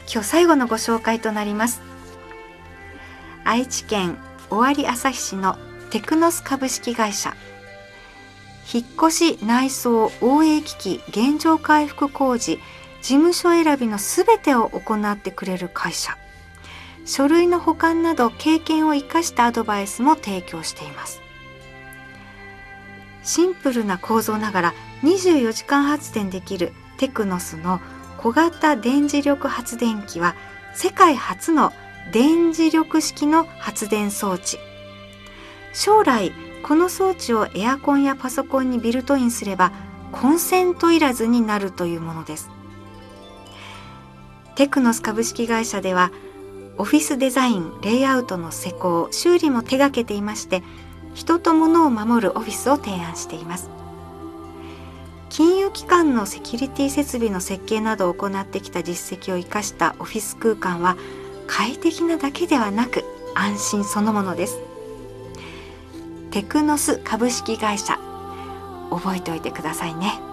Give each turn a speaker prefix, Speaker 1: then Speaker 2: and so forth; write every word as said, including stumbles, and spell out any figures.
Speaker 1: 今日最後のご紹介となります。愛知県尾張旭市のテクノス株式会社、引っ越し内装応援機器原状回復工事事務所選びのすべてを行ってくれる会社。書類の保管など経験を生かしたアドバイスも提供しています。シンプルな構造ながらにじゅうよじかん発電できるテクノスの小型電磁力発電機は世界初の電磁力式の発電装置。将来この装置をエアコンやパソコンにビルトインすればコンセントいらずになるというものです。テクノス株式会社ではオフィスデザイン、レイアウトの施工、修理も手掛けていまして、人と物を守るオフィスを提案しています。金融機関のセキュリティ設備の設計などを行ってきた実績を生かしたオフィス空間は快適なだけではなく安心そのものです。テクノス株式会社、覚えておいてくださいね。